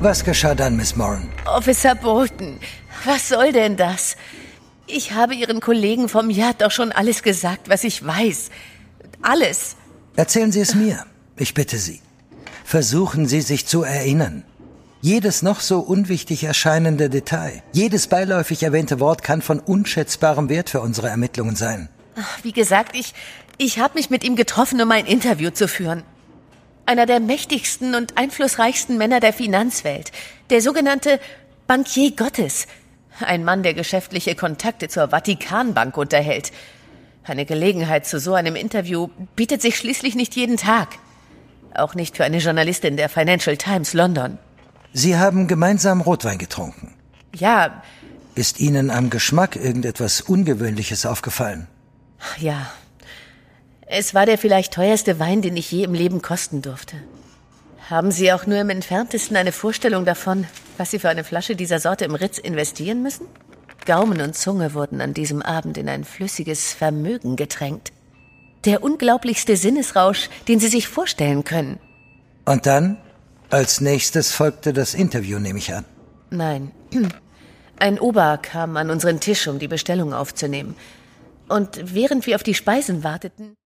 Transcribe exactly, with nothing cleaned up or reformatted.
Was geschah dann, Miss Moran? Officer Bolton, was soll denn das? Ich habe Ihren Kollegen vom Yard doch schon alles gesagt, was ich weiß. Alles. Erzählen Sie es mir. Ich bitte Sie. Versuchen Sie sich zu erinnern. Jedes noch so unwichtig erscheinende Detail, jedes beiläufig erwähnte Wort kann von unschätzbarem Wert für unsere Ermittlungen sein. Wie gesagt, ich, ich habe mich mit ihm getroffen, um ein Interview zu führen. Einer der mächtigsten und einflussreichsten Männer der Finanzwelt. Der sogenannte Bankier Gottes. Ein Mann, der geschäftliche Kontakte zur Vatikanbank unterhält. Eine Gelegenheit zu so einem Interview bietet sich schließlich nicht jeden Tag. Auch nicht für eine Journalistin der Financial Times London. Sie haben gemeinsam Rotwein getrunken. Ja. Ist Ihnen am Geschmack irgendetwas Ungewöhnliches aufgefallen? Ja. Es war der vielleicht teuerste Wein, den ich je im Leben kosten durfte. Haben Sie auch nur im Entferntesten eine Vorstellung davon, was Sie für eine Flasche dieser Sorte im Ritz investieren müssen? Gaumen und Zunge wurden an diesem Abend in ein flüssiges Vermögen getränkt. Der unglaublichste Sinnesrausch, den Sie sich vorstellen können. Und dann? Als nächstes folgte das Interview, nehme ich an. Nein. Ein Ober kam an unseren Tisch, um die Bestellung aufzunehmen. Und während wir auf die Speisen warteten...